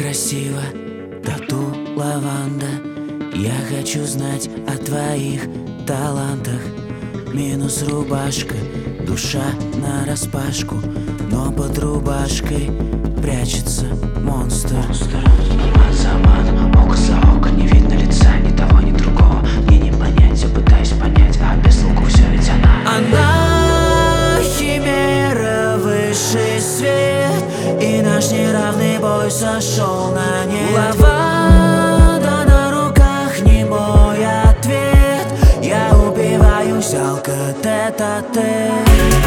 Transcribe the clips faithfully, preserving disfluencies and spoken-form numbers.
красиво, тату лаванда. Я хочу знать о твоих талантах. Минус рубашка, душа нараспашку, но под рубашкой прячется монстр. Ман за ман, око за око, не видно лица ни того, ни другого. Мне не понять, все пытаюсь понять, а без толку все ведь она. Она химера, высший свет, и наш неравный бой сошел на нет. Лаванда на руках, не мой ответ. Я убиваюсь, алко тет-а-тет.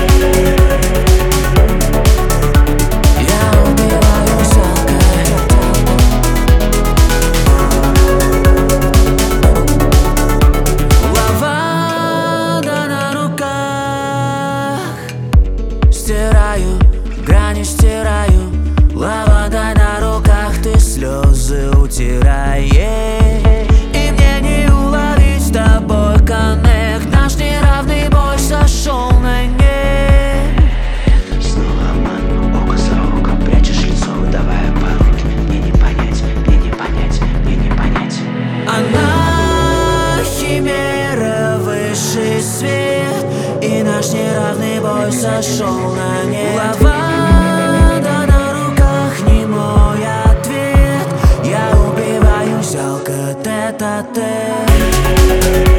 Стираю, грани стираю, лаванда на руках, ты слезы утирай. И мне не уловить с тобой коннект, наш неравный бой сошел на нет. Снова обман, око за око, прячешь лицо, выдавая пороки. Мне не понять, мне не понять, мне не понять. Она химера, высший свет, и наш неравный бой сошел на нет. Лаванда на руках, не мой ответ. Я убиваюсь, алко тет-а-тет.